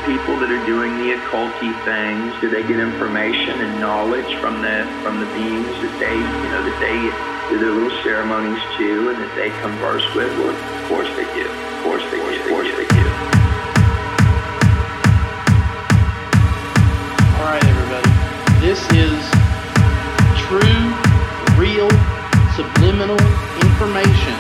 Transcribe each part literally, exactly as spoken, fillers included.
people that are doing the occulty things, do they get information and knowledge from the from the beings that they, you know, that they do their little ceremonies to and that they converse with? Well, of course they do. Of course they do. Of course they do. All right, everybody. This is true, real, subliminal information.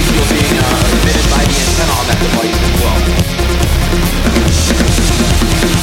emitted by the antenna on that device as well.